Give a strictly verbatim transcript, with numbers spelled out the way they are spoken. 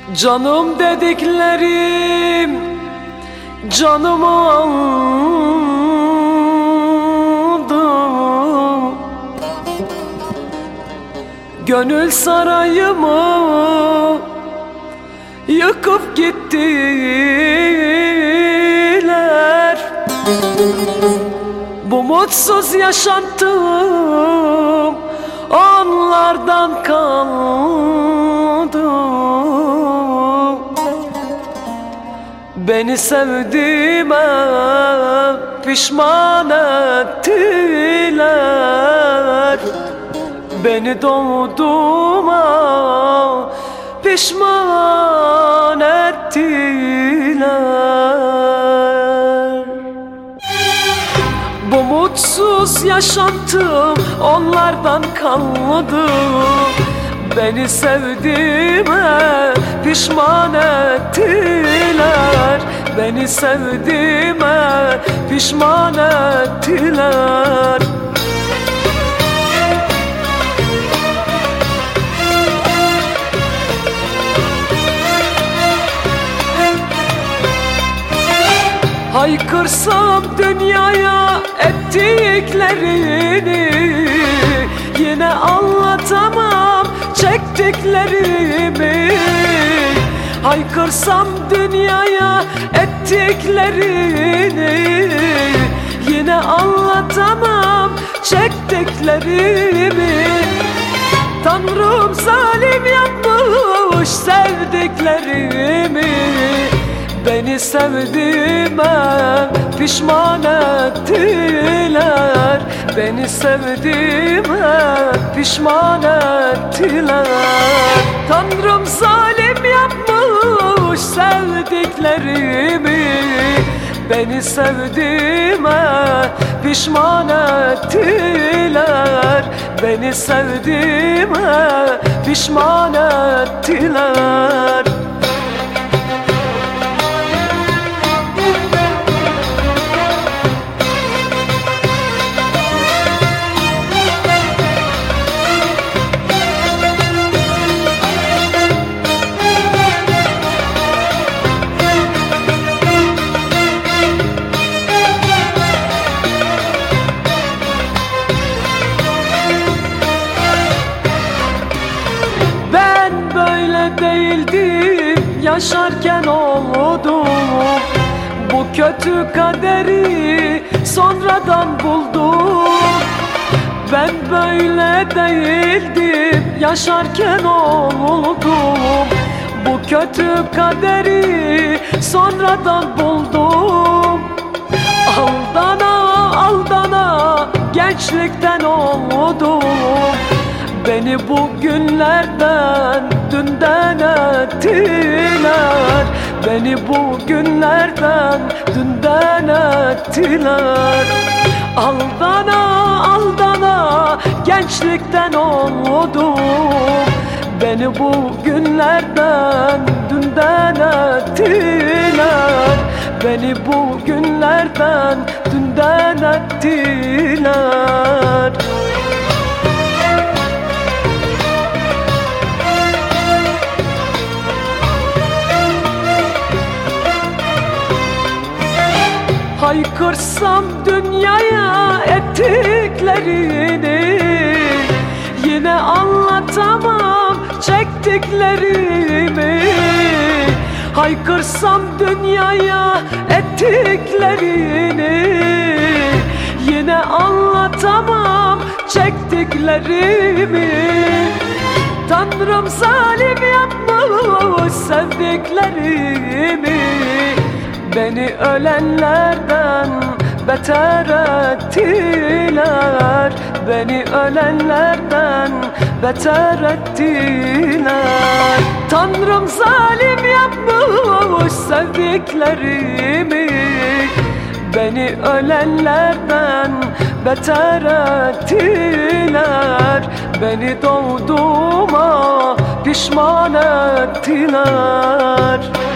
Canım dediklerim canımı aldı. Gönül sarayımı yıkıp gittiler. Bu mutsuz yaşantım onlardan kaldı. Beni sevdiğime pişman ettiler. Beni doğduğuma pişman ettiler. Bu mutsuz yaşantım onlardan kalmadı. Beni sevdiğime pişman ettiler. Beni sevdiğime pişman ettiler. Haykırsam dünyaya ettiklerini, yine anlatamam çektiklerimi. Haykırsam dünyaya ettiklerini, yine anlatamam çektiklerimi. Tanrım zalim yapmış sevdiklerimi. Beni sevdiğime pişman ettiler. Beni sevdiğime pişman ettiler. Tanrım zalim yapmış sevdiklerimi. Beni sevdiğime pişman ettiler. Beni sevdiğime pişman ettiler. Değildim yaşarken oldum. Bu kötü kaderi sonradan buldum. Ben böyle değildim yaşarken oldum. Bu kötü kaderi sonradan buldum. Aldana aldana gençlikten oldum. Beni bu günlerden dünden ettiler. Beni bu günlerden dünden ettiler. Aldana aldana gençlikten oldum. Beni bu günlerden dünden ettiler. Beni bu günlerden dünden ettiler. Haykırsam dünyaya ettiklerini, yine anlatamam çektiklerimi. Haykırsam dünyaya ettiklerini, yine anlatamam çektiklerimi. Tanrım zalim yapmış sevdiklerimi. Beni ölenlerden beter ettiler. Beni ölenlerden beter ettiler. Tanrım zalim yapmış sevdiklerimi. Beni ölenlerden beter ettiler. Beni doğduğuma pişman ettiler.